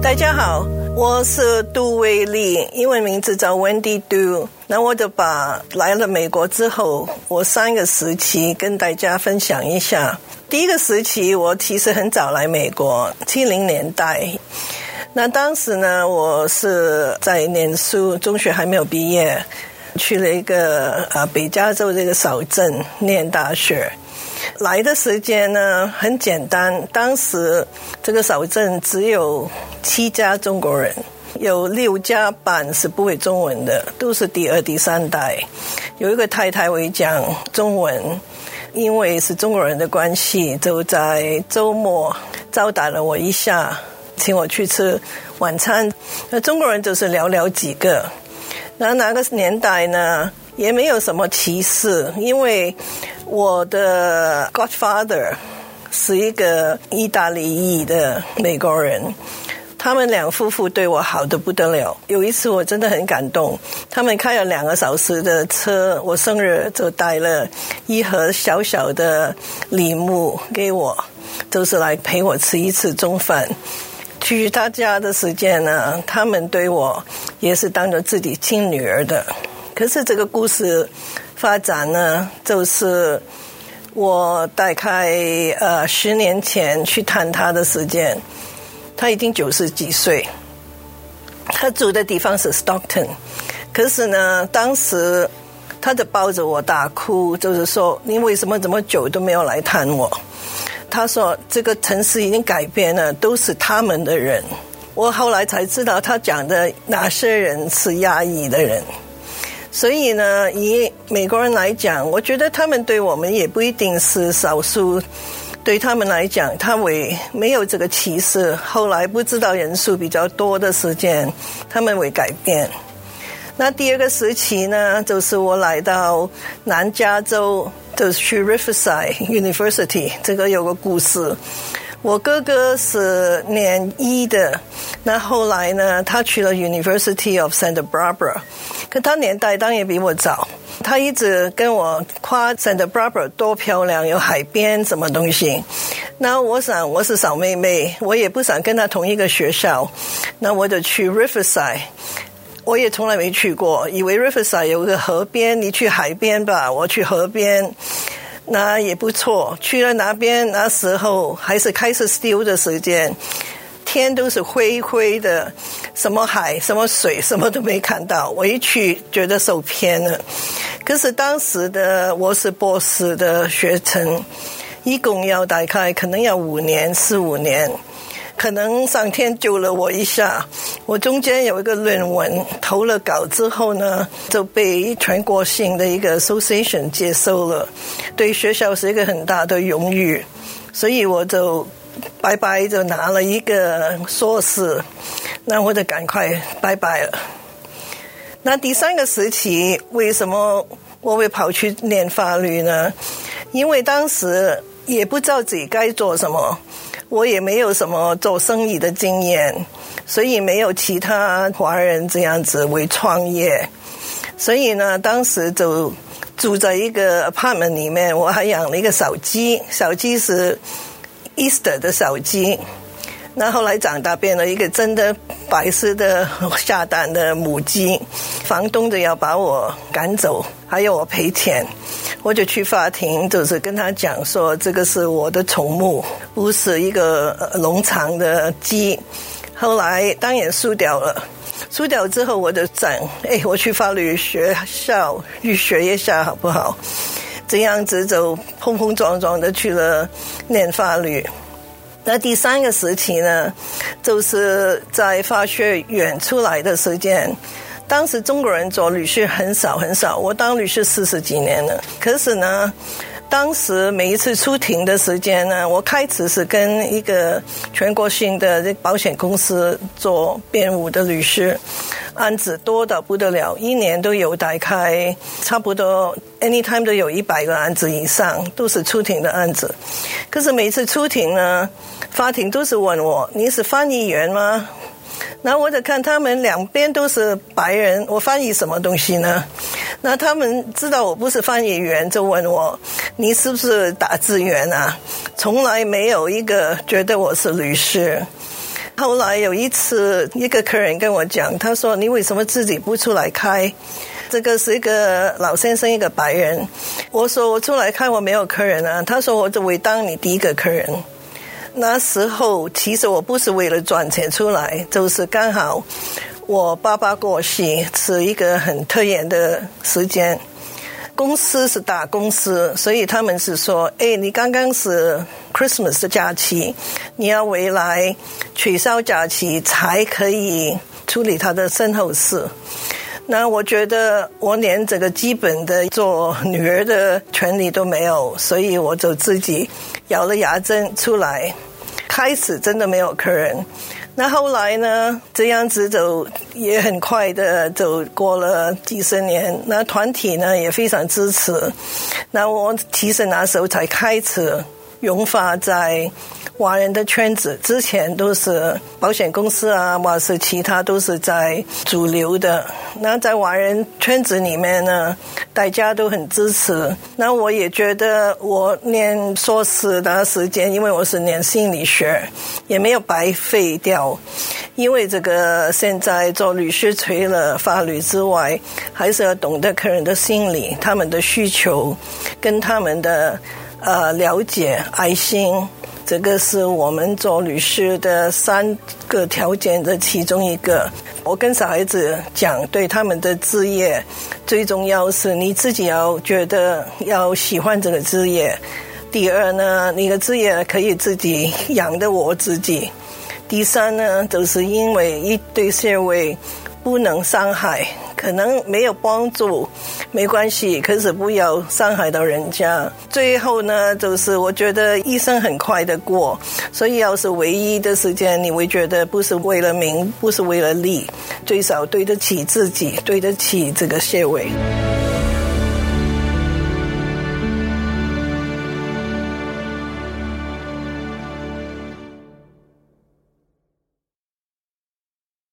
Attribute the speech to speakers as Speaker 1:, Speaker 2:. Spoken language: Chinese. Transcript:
Speaker 1: 大家好，我是杜威利，英文名字叫 Wendy Du。那我就把来了美国之后，我3个时期跟大家分享一下。第一个时期，我其实很早来美国，70年代。那当时呢，我是在念书，中学还没有毕业，去了一个北加州这个小镇念大学。来的时间呢很简单，当时这个小镇只有7家中国人，有6家半是不会中文的，都是第2、第3代。有一个太太会讲中文，因为是中国人的关系，就在周末招待了我一下，请我去吃晚餐。那中国人就是寥寥几个。那个年代呢也没有什么歧视，因为我的 godfather 是一个意大利裔的美国人，他们2夫妇对我好得不得了。有一次我真的很感动，他们开了2个小时的车，我生日就带了一盒小小的礼物给我，就是来陪我吃一次中饭。去他家的时间呢，他们对我也是当着自己亲女儿的。可是这个故事发展呢，就是我大概10年前去探他的时间，他已经90几岁，他住的地方是 Stockton。 可是呢，当时他就抱着我大哭，就是说你为什么这么久都没有来探我。他说这个城市已经改变了，都是他们的人。我后来才知道他讲的哪些人是亚裔的人。所以呢，以美国人来讲，我觉得他们对我们也不一定是少数，对他们来讲他会没有这个歧视。后来不知道人数比较多的时间，他们会改变。那第2个时期呢，就是我来到南加州，就是去 Riverside University。 这个有个故事，我哥哥是念医的，那后来呢他去了 University of Santa Barbara， 可他年代当然也比我早，他一直跟我夸 Santa Barbara 多漂亮，有海边什么东西。那我想我是小妹妹，我也不想跟他同一个学校，那我就去 Riverside。我也从来没去过，以为 Riverside 有个河边，你去海边吧，我去河边，那也不错。去了那边，那时候还是开始 still 的时间，天都是灰灰的，什么海什么水什么都没看到。我一去觉得受骗了。可是当时的我是博士的学程，一共要大概可能要4、5年，可能上天救了我一下。我中间有一个论文投了稿之后呢，就被全国性的一个 association 接收了，对学校是一个很大的荣誉。所以我就拜拜就拿了一个硕士，那我就赶快拜拜了。那第3个时期，为什么我会跑去念法律呢？因为当时也不知道自己该做什么，我也没有什么做生意的经验，所以没有其他华人这样子为创业。所以呢，当时就住在一个 apartment 里面，我还养了一个小鸡，小鸡是 Easter 的小鸡。那后来长大变了一个真的白色的下蛋的母鸡，房东就要把我赶走，还要我赔钱。我就去法庭，就是跟他讲说这个是我的宠物，不是一个农场的鸡。后来当然输掉了，输掉之后我就想我去法律学校去学一下好不好。这样子就碰碰撞撞的去了念法律。那第3个时期呢，就是在法学院出来的时间，当时中国人做律师很少很少，我当律师40几年了。可是呢，当时每一次出庭的时间呢，我开始是跟一个全国性的保险公司做辩护的律师，案子多到不得了，一年都有大概差不多 anytime 都有100个案子以上，都是出庭的案子。可是每次出庭呢，法庭都是问我，你是翻译员吗？那我就看他们2边都是白人，我翻译什么东西呢？那他们知道我不是翻译员，就问我，你是不是打字员啊？从来没有一个觉得我是律师。 后来有一次，一个客人跟我讲，他说：“你为什么自己不出来开？”这个是一个老先生，一个白人。我说：“我出来开，我没有客人啊。”他说：“我就会当你第一个客人。”那时候其实我不是为了赚钱出来，就是刚好我爸爸过世，是一个很特别的时间。公司是大公司，所以他们是说：“你刚刚是 Christmas 的假期，你要回来取消假期才可以处理他的身后事。”那我觉得我连这个基本的做女儿的权利都没有，所以我就自己咬了牙针出来。开始真的没有客人，那后来呢，这样子就也很快的就过了几十年，那团体呢也非常支持。那我其实那时候才开始涌发在华人的圈子，之前都是保险公司啊，或是其他都是在主流的。那在华人圈子里面呢，大家都很支持。那我也觉得我念硕士的时间，因为我是念心理学，也没有白费掉。因为这个现在做律师除了法律之外，还是要懂得客人的心理，他们的需求，跟他们的了解、爱心。这个是我们做律师的3个条件的其中一个。我跟小孩子讲，对他们的职业最重要是你自己要觉得要喜欢这个职业。第二呢，你的职业可以自己养得活自己。第三呢，就是因为一对社会不能伤害，可能没有帮助没关系，可是不要伤害到人家。最后呢，就是我觉得一生很快的过，所以要是唯一的时间，你会觉得不是为了名，不是为了利，最少对得起自己，对得起这个社会。